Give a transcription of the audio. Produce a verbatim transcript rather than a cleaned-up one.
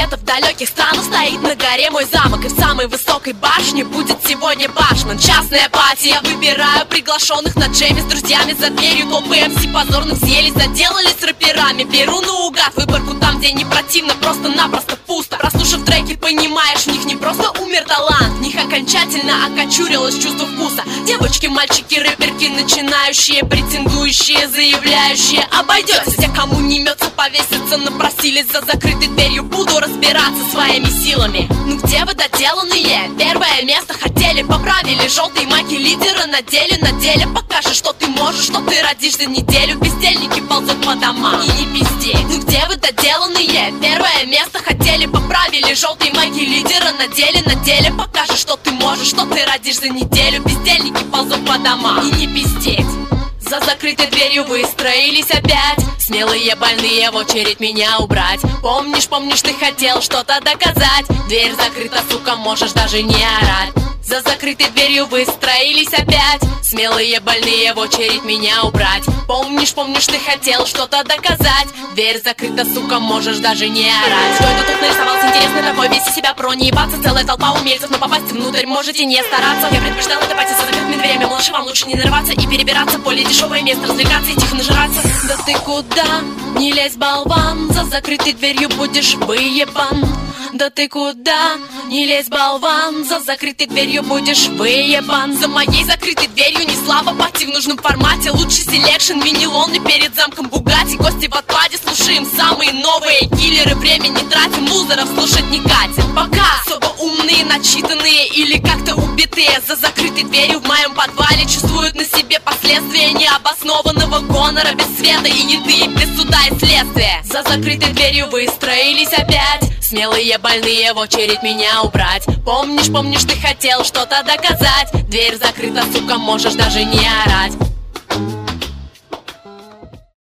где-то в далеких странах стоит на горе мой замок, и в самой высокой башне будет сегодня башман. Частная пати, я выбираю приглашенных на джеме с друзьями. За дверью толпы эм си позорных взъелись, заделались рэперами. Беру наугад выборку там, где не противно, просто-напросто пусто. Прослушав треки, понимаешь, в них не просто умер талант, в них окончательно окочурилось чувство вкуса. Девочки, мальчики, рэперки, начинающие, претендующие, заявляющие, обойдетесь. Те, кому не имется повеситься, напросились за закрытой дверью. Буду разбираться своими силами. Ну где вы доделанные? Первое место хотели, поправили желтые майки лидера надели. На деле покажешь, что ты можешь, что ты родишь за неделю. Бездельники ползут по домам и не пизди. Ну где вы доделанные? Первое место хотели, поправили желтые майки лидера надели. На деле покажешь, что ты можешь, что ты родишь за неделю. Бездельники ползут по домам и не пиздеть. За закрытой дверью выстроились опять смелые больные в очередь меня убрать. Помнишь, помнишь, ты хотел что-то доказать. Дверь закрыта, сука, можешь даже не орать. За закрытой дверью выстроились опять смелые больные в очередь меня убрать. Помнишь, помнишь, ты хотел что-то доказать. Дверь закрыта, сука, можешь даже не орать. Что это тут нарисовался интересный такой? Весь из себя про не ебаться. Целая толпа умельцев, но попасть внутрь можете не стараться. Я предпочитал это пати со закрытыми дверями. Малыши, вам лучше не нарываться и перебираться. Более дешевое место, развлекаться и тихо нажираться. Да ты куда? Не лезь, болван. За закрытой дверью будешь выебан. Да ты куда? Не лезь, болван. За закрытой дверью будешь выебан. За моей закрытой дверью не слава пати в нужном формате. Лучший селекшн, винилон и перед замком Бугатти. Гости в отпаде, слушаем самые новые киллеры. Время не тратим, лузеров слушать не катим. Пока особо умные, начитанные или как-то убитые за закрытой дверью в моем подвале чувствуют на себе последствия необоснованного гонора. Без света и еды, без суда и следствия. За закрытой дверью выстроились опять смелые больные в очередь меня убрать. Помнишь, помнишь, ты хотел что-то доказать. Дверь закрыта, сука, можешь даже не орать.